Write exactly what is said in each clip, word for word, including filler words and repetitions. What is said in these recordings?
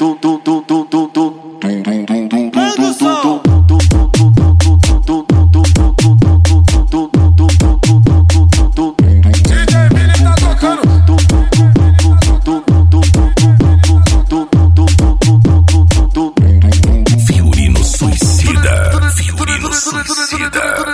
Fiorino Suicida. Fiorino Suicida.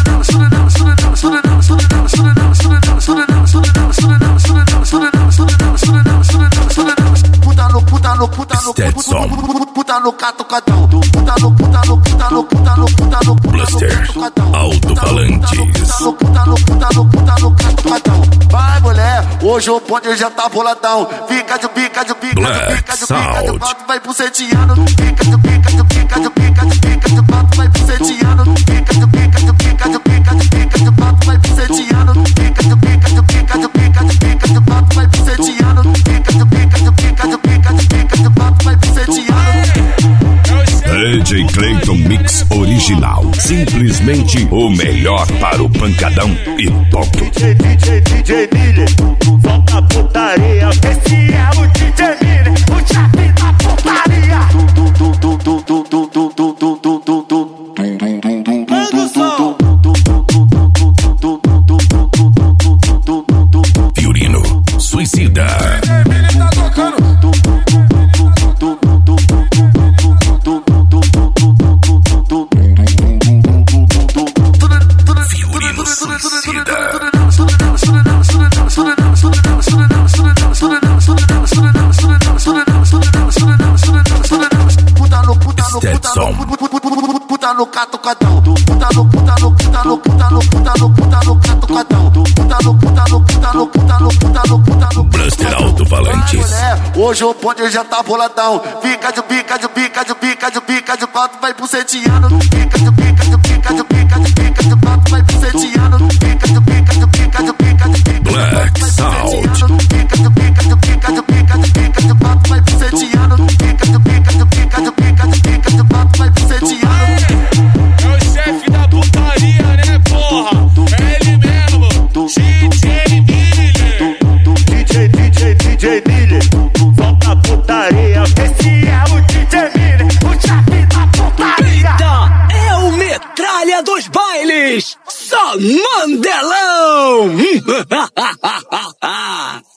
Stetson. Puta no catucadão. Puta no, puta no, puta no, puta no, puta no, Blaster. Alto-falantes. Puta no, puta no, puta no catucadão. Vai, mulher, hoje o bonde já tá boladão. Fica de pica, de pica, de pica, de pica, de pato, vai pro setiano. Pica de pica, de pica, de pica, de pica, de pato, vai pro setiano. Pica de pica, de pica, de pica, de pica, de pato, vai pro setiano. Pica de pica, de pica, de pica, de pica, de pato, vai pro setiano. Pica de pica, de pica, de pica, de pica, de pato, vai pro setiano. D J Clayton Mix Original. Simplesmente o melhor para o pancadão e toque. D J, D J, D J Miller, volta a putaria. Esse é o D J Miller, o chave da putaria. Manda o som. Fiorino Suicida. Tá tocando. Fiorino Suicida. Stetson. Puta no catucadão. Puta no, puta no, puta no, puta no, puta no, puta no catucadão. Puta no, puta no, puta no, puta no, puta no, puta no. Blaster Alto-falantes. Hoje o bonde já tá boladão. Fica de pica, de pica, de pica, de pica, de pato, vai pro setiano. Pica de pica, de pica, de pica, de pica, de pato, vai pro setiano. Pica de pica, de pica, de pica, de pica, Black Sound. Pica de pica, de pica, de pica, de pica, de pato, vai pro setiano. Pica de pica, de pica, de pica, de pica, de pato, vai pro setiano. É o chefe da putaria, né, porra? É ele mesmo, D J Miller. D J, D J, D J Miller, volta a putaria. Esse é o D J Miller, o chave da putaria. Eita, é o metralha dos bailes, só mandelão.